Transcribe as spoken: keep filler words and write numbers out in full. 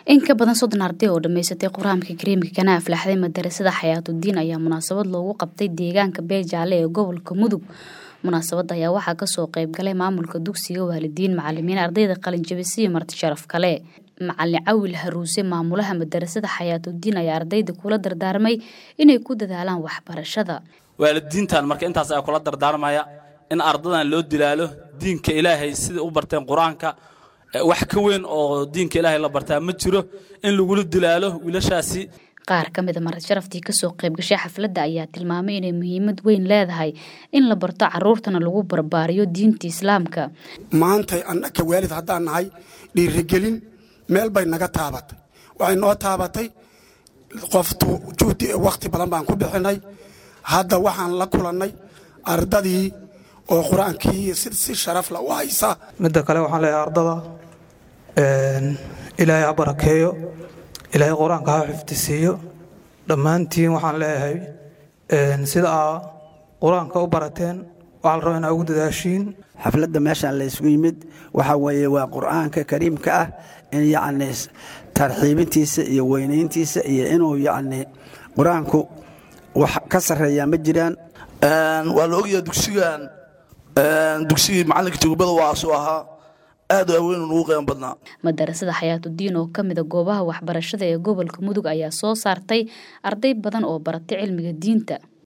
in ka badan soddon arday oo dhameysatay quraanka kariimka kana aflaxday madarasada Xayaatuddin ayaa munaasabad loogu qabtay deegaanka Beejaale ee gobolka Mudug. Munaasabada ayaa waxaa ka soo qayb galay maamulka dugsiga, waalidiin, macallimiin, ardayda qalin jabisay marti sharaf kale. Macallin Cawil Haruuse maamulaha madarasada Xayaatuddin ayaa ardayda kula dardaarmay inay ku dadaalaan waxbarashada. waalidiintan marka intaas ay kula dardaarmaya in ardadan loo dilaalo diinka Ilaahay sida u barteen quraanka wax ka weyn oo diinka Ilaahay la bartaa ma jiro in lagu dilaalo wiilashaasi. qaar ka mid ah marti sharaftii ka soo qayb gashay xafladda ayaa tilmaamay inay muhiimad weyn leedahay in la barto carruurtana lagu barbaariyo diinta Islaamka. maanta annaka waalid haddaan nahay dhiirigelin meel bay naga taabatay, waxay noo taabatay qoftu juhdi waqti badan baan ku bixinay. hadda waxaan la kulannay ardadii oo quraankii si sharaf la u haysa. midda kale waxaan leeyahay ardada een Ilaahay ha barakeeyo, Ilaahay quraanka ha xifdisiyo. dhammaantiin waxaan leeyahay een sida quraanka u barateen waxaan rabaa inaad ugu dadaashiin. xafladda meeshaan la isugu yimid waxa weeye waa quraanka kariimka ah in yacni tarxiibintiisa iyo weynayntiisa iyo inuu yacni quraanku wax ka sareeya ma jiraan. een waa la ogyahay dugsigan een dugsigii macallinka tugubada waa soo ahaa aad u weyn ugu qeyb badnaa. madarasada Xayaatuddin oo kamid ah goobaha waxbarashada ee gobolka Mudug ayaa soo saartay arday badan oo baratay cilmiga diinta.